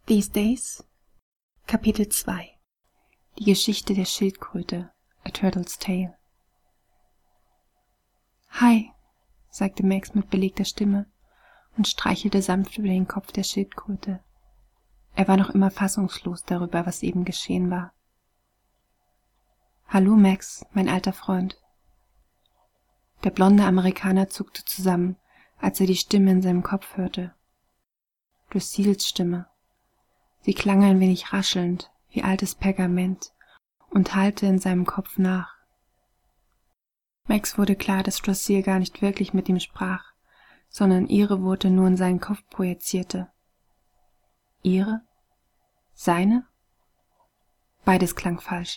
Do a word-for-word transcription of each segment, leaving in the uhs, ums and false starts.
These Days Kapitel zwei Die Geschichte der Schildkröte, A Turtle's Tale. »Hi«, sagte Max mit belegter Stimme und streichelte sanft über den Kopf der Schildkröte. Er war noch immer fassungslos darüber, was eben geschehen war. »Hallo Max, mein alter Freund.« Der blonde Amerikaner zuckte zusammen, als er die Stimme in seinem Kopf hörte. Drusiels Stimme. Sie klang ein wenig raschelnd, wie altes Pergament, und hallte in seinem Kopf nach. Max wurde klar, dass Drusil gar nicht wirklich mit ihm sprach, sondern ihre Worte nur in seinen Kopf projizierte. Ihre? Seine? Beides klang falsch.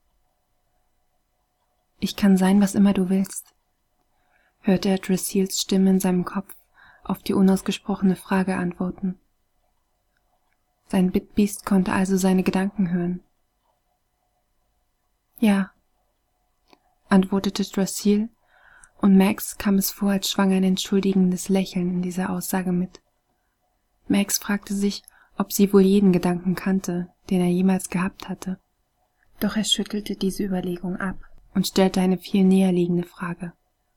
»Ich kann sein, was immer du willst«, hörte er Drusils Stimme in seinem Kopf auf die unausgesprochene Frage antworten. Sein Bitbeast konnte also seine Gedanken hören. »Ja«, antwortete Drusil, und Max kam es vor, als schwang ein entschuldigendes Lächeln in dieser Aussage mit. Max fragte sich, ob sie wohl jeden Gedanken kannte, den er jemals gehabt hatte. Doch er schüttelte diese Überlegung ab und stellte eine viel näher liegende Frage.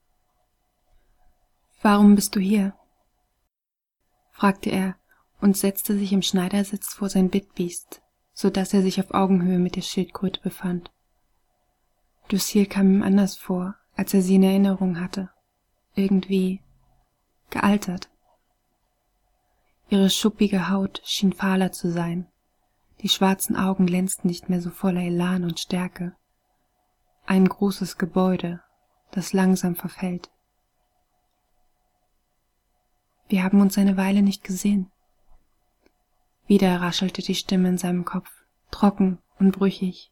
»Warum bist du hier?« fragte er und setzte sich im Schneidersitz vor sein Bitbeast, so dass er sich auf Augenhöhe mit der Schildkröte befand. Drusil kam ihm anders vor, als er sie in Erinnerung hatte, irgendwie gealtert. Ihre schuppige Haut schien fahler zu sein, die schwarzen Augen glänzten nicht mehr so voller Elan und Stärke. Ein großes Gebäude, das langsam verfällt. »Wir haben uns eine Weile nicht gesehen.« Wieder raschelte die Stimme in seinem Kopf, trocken und brüchig.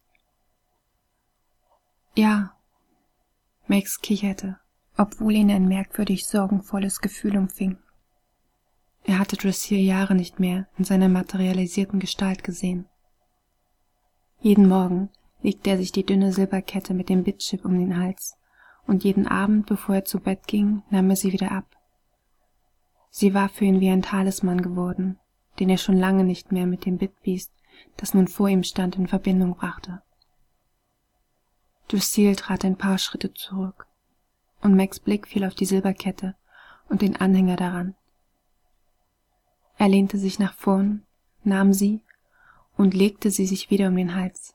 »Ja«, Max kicherte, obwohl ihn ein merkwürdig sorgenvolles Gefühl umfing. Er hatte Drusil Jahre nicht mehr in seiner materialisierten Gestalt gesehen. Jeden Morgen legte er sich die dünne Silberkette mit dem Bitchip um den Hals, und jeden Abend, bevor er zu Bett ging, nahm er sie wieder ab. Sie war für ihn wie ein Talisman geworden, den er schon lange nicht mehr mit dem Bitbeast, das nun vor ihm stand, in Verbindung brachte. Drusil trat ein paar Schritte zurück, und Max' Blick fiel auf die Silberkette und den Anhänger daran. Er lehnte sich nach vorn, nahm sie und legte sie sich wieder um den Hals.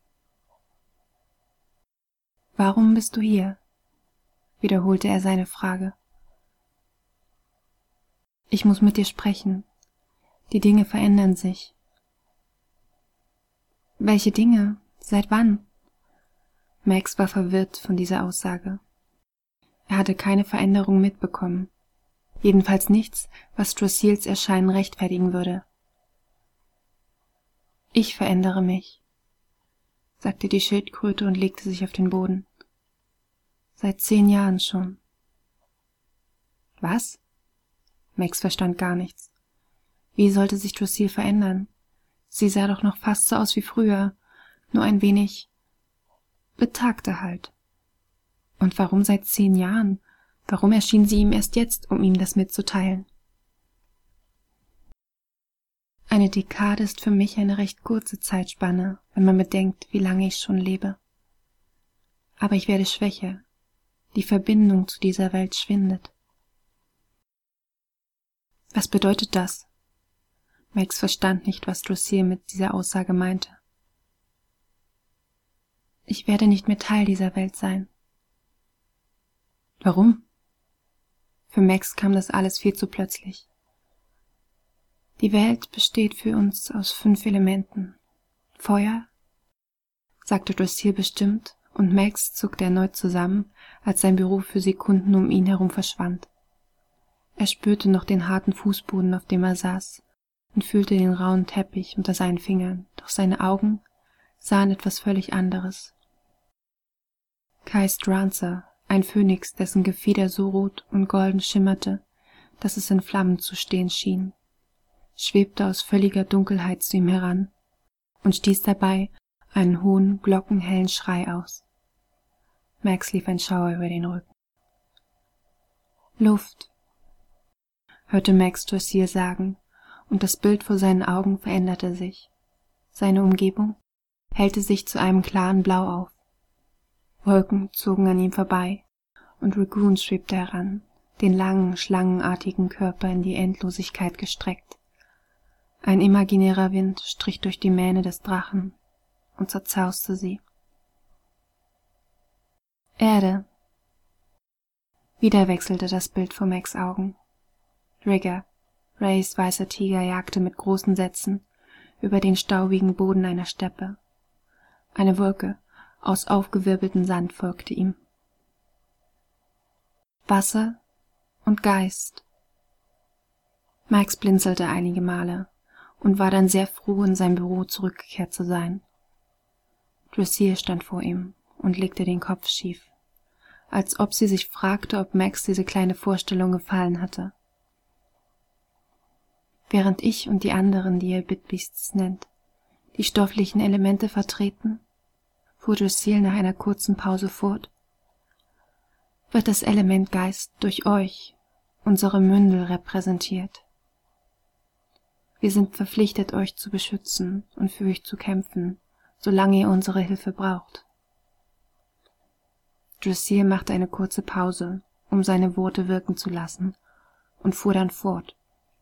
»Warum bist du hier?« wiederholte er seine Frage. »Ich muss mit dir sprechen. Die Dinge verändern sich.« »Welche Dinge? Seit wann?« Max war verwirrt von dieser Aussage. Er hatte keine Veränderung mitbekommen, jedenfalls nichts, was Drusils Erscheinen rechtfertigen würde. »Ich verändere mich«, sagte die Schildkröte und legte sich auf den Boden. »Seit zehn Jahren schon.« »Was?« Max verstand gar nichts. Wie sollte sich Drusil verändern? Sie sah doch noch fast so aus wie früher, nur ein wenig betagter halt. Und warum seit zehn Jahren? Warum erschien sie ihm erst jetzt, um ihm das mitzuteilen? Eine Dekade ist für mich eine recht kurze Zeitspanne, wenn man bedenkt, wie lange ich schon lebe. Aber ich werde schwächer. Die Verbindung zu dieser Welt schwindet. Was bedeutet das? Max verstand nicht, was Drusil mit dieser Aussage meinte. Ich werde nicht mehr Teil dieser Welt sein. Warum? Für Max kam das alles viel zu plötzlich. Die Welt besteht für uns aus fünf Elementen. Feuer, sagte Drusil bestimmt, und Max zuckte erneut zusammen, als sein Büro für Sekunden um ihn herum verschwand. Er spürte noch den harten Fußboden, auf dem er saß, und fühlte den rauen Teppich unter seinen Fingern, doch seine Augen sahen etwas völlig anderes. Kai Strancer, ein Phönix, dessen Gefieder so rot und golden schimmerte, dass es in Flammen zu stehen schien, schwebte aus völliger Dunkelheit zu ihm heran und stieß dabei einen hohen, glockenhellen Schrei aus. Max lief ein Schauer über den Rücken. »Luft«, hörte Max Drusil sagen, und das Bild vor seinen Augen veränderte sich. Seine Umgebung hellte sich zu einem klaren Blau auf. Wolken zogen an ihm vorbei, und Dragoon schwebte heran, den langen, schlangenartigen Körper in die Endlosigkeit gestreckt. Ein imaginärer Wind strich durch die Mähne des Drachen und zerzauste sie. Erde. Wieder wechselte das Bild vor Macs Augen. Rigger, Rays weißer Tiger, jagte mit großen Sätzen über den staubigen Boden einer Steppe. Eine Wolke aus aufgewirbeltem Sand folgte ihm. Wasser und Geist. Max blinzelte einige Male und war dann sehr froh, in sein Büro zurückgekehrt zu sein. Dressier stand vor ihm und legte den Kopf schief, als ob sie sich fragte, ob Max diese kleine Vorstellung gefallen hatte. Während ich und die anderen, die ihr Bitbeasts nennt, die stofflichen Elemente vertreten, fuhr Dressier nach einer kurzen Pause fort, wird das Element Geist durch euch, unsere Mündel, repräsentiert. Wir sind verpflichtet, euch zu beschützen und für euch zu kämpfen, solange ihr unsere Hilfe braucht. Dressier machte eine kurze Pause, um seine Worte wirken zu lassen, und fuhr dann fort.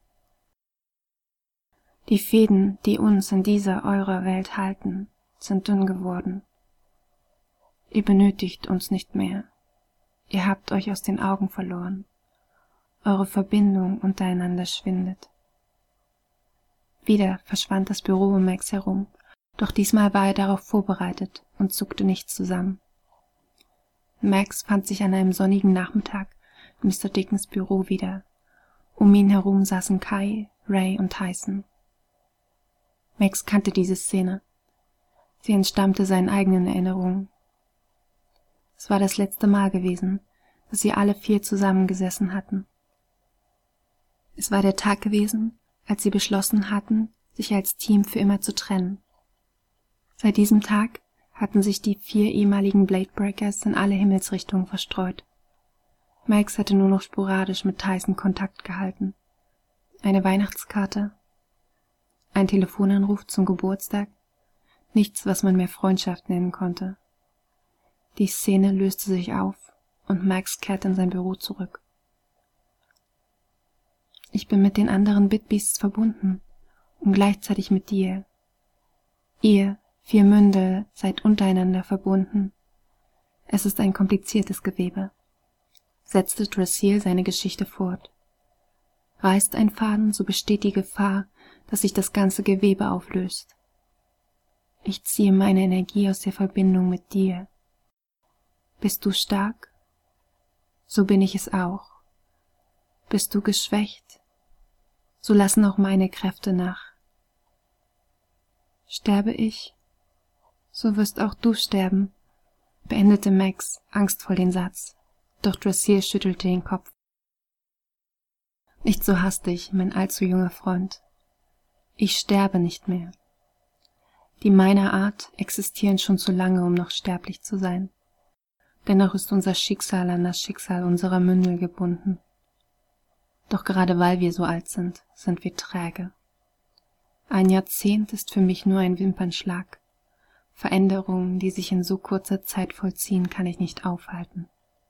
Die Fäden, die uns in dieser eurer Welt halten, sind dünn geworden. Ihr benötigt uns nicht mehr. Ihr habt euch aus den Augen verloren. Eure Verbindung untereinander schwindet. Wieder verschwand das Büro um Max herum, doch diesmal war er darauf vorbereitet und zuckte nicht zusammen. Max fand sich an einem sonnigen Nachmittag in Mister Dickens Büro wieder. Um ihn herum saßen Kai, Ray und Tyson. Max kannte diese Szene. Sie entstammte seinen eigenen Erinnerungen. Es war das letzte Mal gewesen, dass sie alle vier zusammengesessen hatten. Es war der Tag gewesen, als sie beschlossen hatten, sich als Team für immer zu trennen. Seit diesem Tag hatten sich die vier ehemaligen Bladebreakers in alle Himmelsrichtungen verstreut. Max hatte nur noch sporadisch mit Tyson Kontakt gehalten. Eine Weihnachtskarte, ein Telefonanruf zum Geburtstag, nichts, was man mehr Freundschaft nennen konnte. Die Szene löste sich auf und Max kehrte in sein Büro zurück. Ich bin mit den anderen Bitbeasts verbunden und gleichzeitig mit dir. Ihr, vier Mündel, seid untereinander verbunden. Es ist ein kompliziertes Gewebe, setzte Dressier seine Geschichte fort. Reißt ein Faden, so besteht die Gefahr, dass sich das ganze Gewebe auflöst. Ich ziehe meine Energie aus der Verbindung mit dir. Bist du stark? So bin ich es auch. Bist du geschwächt? So lassen auch meine Kräfte nach. Sterbe ich? So wirst auch du sterben, beendete Max angstvoll den Satz, doch Dressier schüttelte den Kopf. Nicht so hastig, mein allzu junger Freund. Ich sterbe nicht mehr. Die meiner Art existieren schon zu lange, um noch sterblich zu sein. Dennoch ist unser Schicksal an das Schicksal unserer Mündel gebunden. Doch gerade weil wir so alt sind, sind wir träge. Ein Jahrzehnt ist für mich nur ein Wimpernschlag. Veränderungen, die sich in so kurzer Zeit vollziehen, kann ich nicht aufhalten.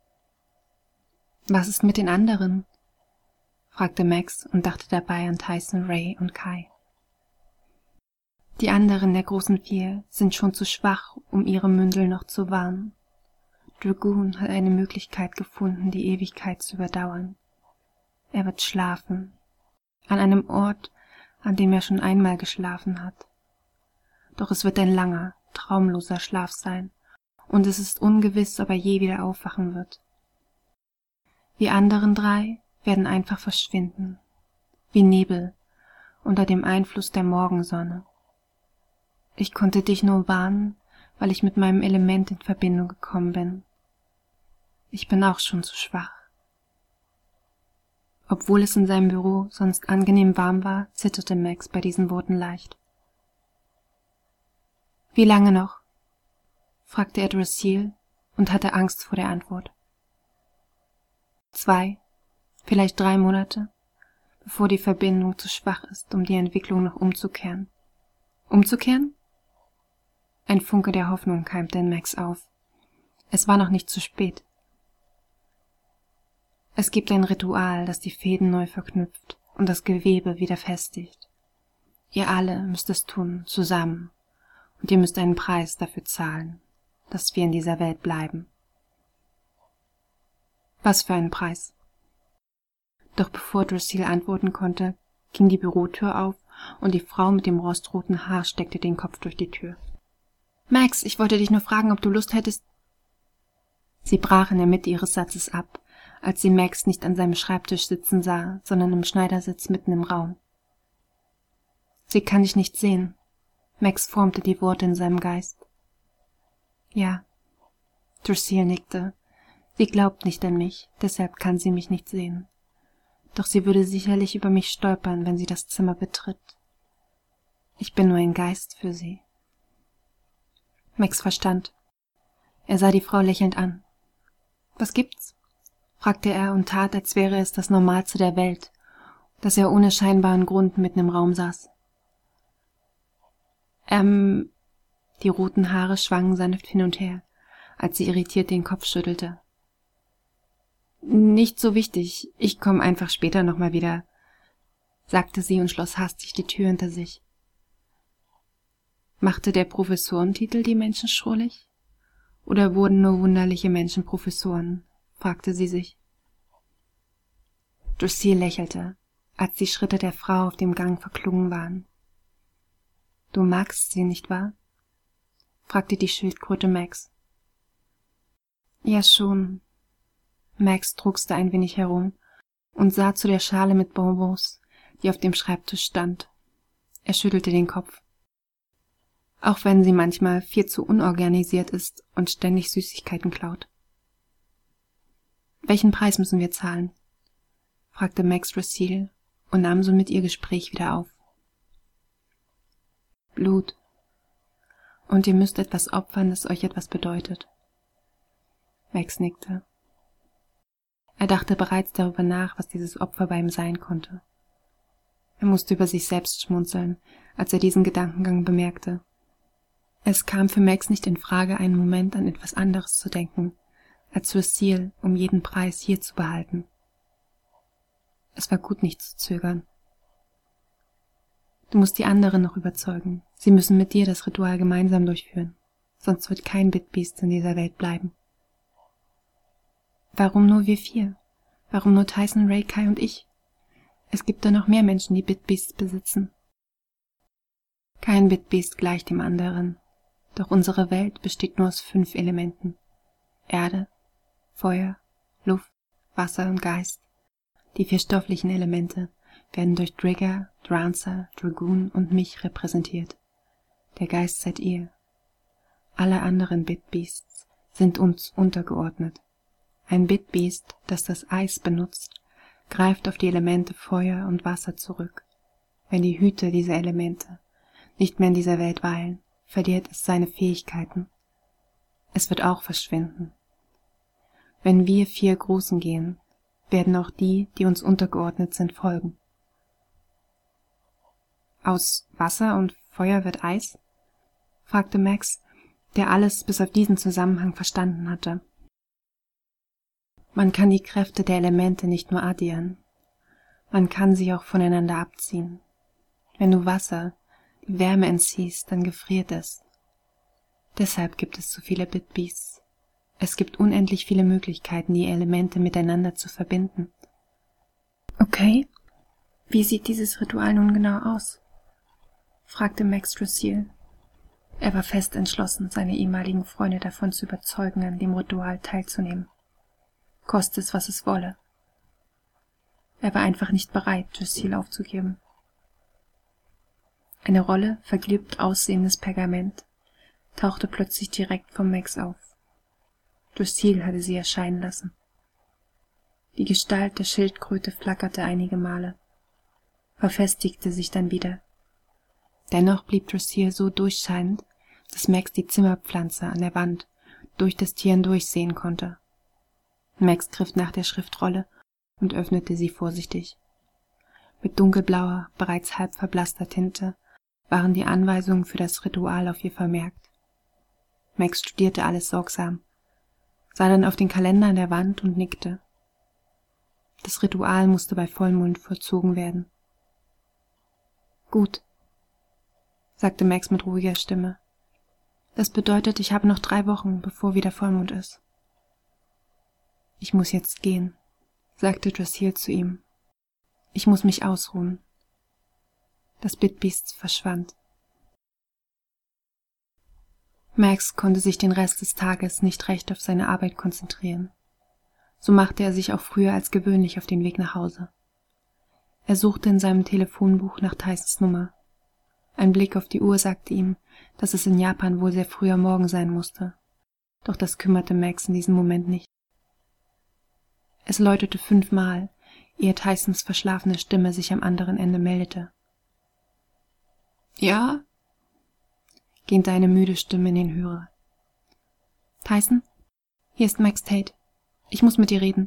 Was ist mit den anderen? Fragte Max und dachte dabei an Tyson, Ray und Kai. Die anderen der großen vier sind schon zu schwach, um ihre Mündel noch zu wahren. Dragoon hat eine Möglichkeit gefunden, die Ewigkeit zu überdauern. Er wird schlafen, an einem Ort, an dem er schon einmal geschlafen hat. Doch es wird ein langer, traumloser Schlaf sein, und es ist ungewiss, ob er je wieder aufwachen wird. Wir anderen drei werden einfach verschwinden, wie Nebel unter dem Einfluss der Morgensonne. Ich konnte dich nur warnen, weil ich mit meinem Element in Verbindung gekommen bin. Ich bin auch schon zu schwach. Obwohl es in seinem Büro sonst angenehm warm war, zitterte Max bei diesen Worten leicht. »Wie lange noch?« fragte er Dressier und hatte Angst vor der Antwort. »Zwei, vielleicht drei Monate, bevor die Verbindung zu schwach ist, um die Entwicklung noch umzukehren. Umzukehren? Ein Funke der Hoffnung keimte in Max auf. Es war noch nicht zu spät. Es gibt ein Ritual, das die Fäden neu verknüpft und das Gewebe wieder festigt. Ihr alle müsst es tun, zusammen, und ihr müsst einen Preis dafür zahlen, dass wir in dieser Welt bleiben. Was für einen Preis? Doch bevor Drusilla antworten konnte, ging die Bürotür auf und die Frau mit dem rostroten Haar steckte den Kopf durch die Tür. »Max, ich wollte dich nur fragen, ob du Lust hättest...« Sie brach in der Mitte ihres Satzes ab, als sie Max nicht an seinem Schreibtisch sitzen sah, sondern im Schneidersitz mitten im Raum. »Sie kann dich nicht sehen.« Max formte die Worte in seinem Geist. »Ja.« Drusilla nickte. »Sie glaubt nicht an mich, deshalb kann sie mich nicht sehen. Doch sie würde sicherlich über mich stolpern, wenn sie das Zimmer betritt. Ich bin nur ein Geist für sie.« Max verstand. Er sah die Frau lächelnd an. »Was gibt's?« fragte er und tat, als wäre es das Normalste der Welt, dass er ohne scheinbaren Grund mitten im Raum saß. Ähm, die roten Haare schwangen sanft hin und her, als sie irritiert den Kopf schüttelte. »Nicht so wichtig, ich komme einfach später nochmal wieder«, sagte sie und schloss hastig die Tür hinter sich. Machte der Professorentitel die Menschen schrullig? Oder wurden nur wunderliche Menschen Professoren? Fragte sie sich. Drusilla lächelte, als die Schritte der Frau auf dem Gang verklungen waren. »Du magst sie, nicht wahr?« fragte die Schildkröte Max. »Ja, schon.« Max druckste ein wenig herum und sah zu der Schale mit Bonbons, die auf dem Schreibtisch stand. Er schüttelte den Kopf. Auch wenn sie manchmal viel zu unorganisiert ist und ständig Süßigkeiten klaut. »Welchen Preis müssen wir zahlen?« fragte Max Drusilla und nahm somit ihr Gespräch wieder auf. »Blut. Und ihr müsst etwas opfern, das euch etwas bedeutet.« Max nickte. Er dachte bereits darüber nach, was dieses Opfer bei ihm sein konnte. Er musste über sich selbst schmunzeln, als er diesen Gedankengang bemerkte. Es kam für Max nicht in Frage, einen Moment an etwas anderes zu denken, als Drusilla um jeden Preis hier zu behalten. Es war gut, nicht zu zögern. »Du musst die anderen noch überzeugen. Sie müssen mit dir das Ritual gemeinsam durchführen, sonst wird kein Bitbeast in dieser Welt bleiben.« »Warum nur wir vier? Warum nur Tyson, Ray, Kai und ich? Es gibt da noch mehr Menschen, die Bitbeasts besitzen.« »Kein Bitbeast gleicht dem anderen. Doch unsere Welt besteht nur aus fünf Elementen. Erde, Feuer, Luft, Wasser und Geist. Die vier stofflichen Elemente werden durch Drigger, Drancer, Dragoon und mich repräsentiert. Der Geist seid ihr. Alle anderen Bitbeasts sind uns untergeordnet. Ein Bitbeast, das das Eis benutzt, greift auf die Elemente Feuer und Wasser zurück. Wenn die Hüter dieser Elemente nicht mehr in dieser Welt weilen, verliert es seine Fähigkeiten. Es wird auch verschwinden. Wenn wir vier Großen gehen, werden auch die, die uns untergeordnet sind, folgen. »Aus Wasser und Feuer wird Eis?« fragte Max, der alles bis auf diesen Zusammenhang verstanden hatte. Man kann die Kräfte der Elemente nicht nur addieren, man kann sie auch voneinander abziehen. Wenn du Wasser die Wärme entziehst, dann gefriert es. Deshalb gibt es so viele Bitbeasts. Es gibt unendlich viele Möglichkeiten, die Elemente miteinander zu verbinden. »Okay, wie sieht dieses Ritual nun genau aus?« fragte Max Drusilla. Er war fest entschlossen, seine ehemaligen Freunde davon zu überzeugen, an dem Ritual teilzunehmen. Koste es, was es wolle. Er war einfach nicht bereit, Drusilla aufzugeben. Eine Rolle vergilbt aussehendes Pergament tauchte plötzlich direkt vor Max auf. Drusilla hatte sie erscheinen lassen. Die Gestalt der Schildkröte flackerte einige Male, verfestigte sich dann wieder. Dennoch blieb Drusilla so durchscheinend, dass Max die Zimmerpflanze an der Wand durch das Tier hindurch sehen konnte. Max griff nach der Schriftrolle und öffnete sie vorsichtig. Mit dunkelblauer, bereits halb verblasster Tinte waren die Anweisungen für das Ritual auf ihr vermerkt. Max studierte alles sorgsam, sah dann auf den Kalender an der Wand und nickte. Das Ritual musste bei Vollmond vollzogen werden. Gut, sagte Max mit ruhiger Stimme. Das bedeutet, ich habe noch drei Wochen, bevor wieder Vollmond ist. Ich muss jetzt gehen, sagte Drassil zu ihm. Ich muss mich ausruhen. Das Bitbiest verschwand. Max konnte sich den Rest des Tages nicht recht auf seine Arbeit konzentrieren. So machte er sich auch früher als gewöhnlich auf den Weg nach Hause. Er suchte in seinem Telefonbuch nach Tysons Nummer. Ein Blick auf die Uhr sagte ihm, dass es in Japan wohl sehr früh am Morgen sein musste. Doch das kümmerte Max in diesem Moment nicht. Es läutete fünfmal, ehe Tysons verschlafene Stimme sich am anderen Ende meldete. »Ja?« gähnte eine müde Stimme in den Hörer. »Tyson, hier ist Max Tate. Ich muss mit dir reden.«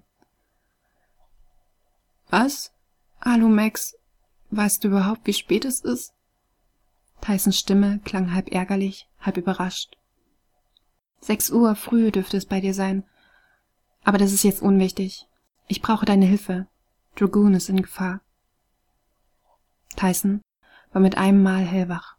»Was? Hallo Max, weißt du überhaupt, wie spät es ist?« Tysons Stimme klang halb ärgerlich, halb überrascht. »Sechs Uhr früh dürfte es bei dir sein. Aber das ist jetzt unwichtig. Ich brauche deine Hilfe. Dragoon ist in Gefahr.« Tyson war mit einem Mal hellwach.